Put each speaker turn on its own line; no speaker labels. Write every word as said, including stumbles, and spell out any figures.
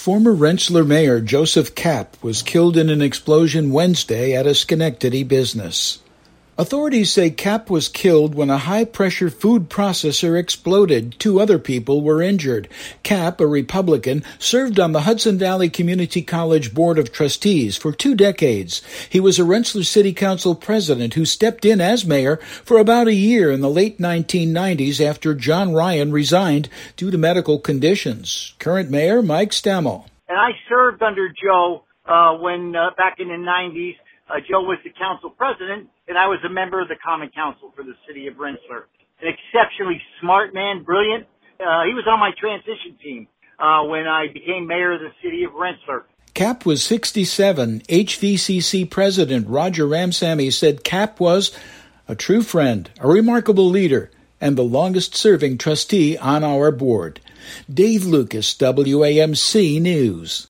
Former Rensselaer Mayor Joseph Kapp was killed in an explosion Wednesday at a Schenectady business. Authorities say Kapp was killed when a high-pressure food processor exploded. Two other people were injured. Kapp, a Republican, served on the Hudson Valley Community College Board of Trustees for two decades. He was a Rensselaer City Council president who stepped in as mayor for about a year in the late nineteen nineties after John Ryan resigned due to medical conditions. Current Mayor Mike Stemmel.
And I served under Joe uh, when uh, back in the nineties. Uh, Joe was the council president, and I was a member of the Common Council for the city of Rensselaer. An exceptionally smart man, brilliant. Uh, he was on my transition team uh, when I became mayor of the city of Rensselaer.
Kapp was sixty-seven. H V C C President Roger Ramsamy said Kapp was a true friend, a remarkable leader, and the longest-serving trustee on our board. Dave Lucas, W A M C News.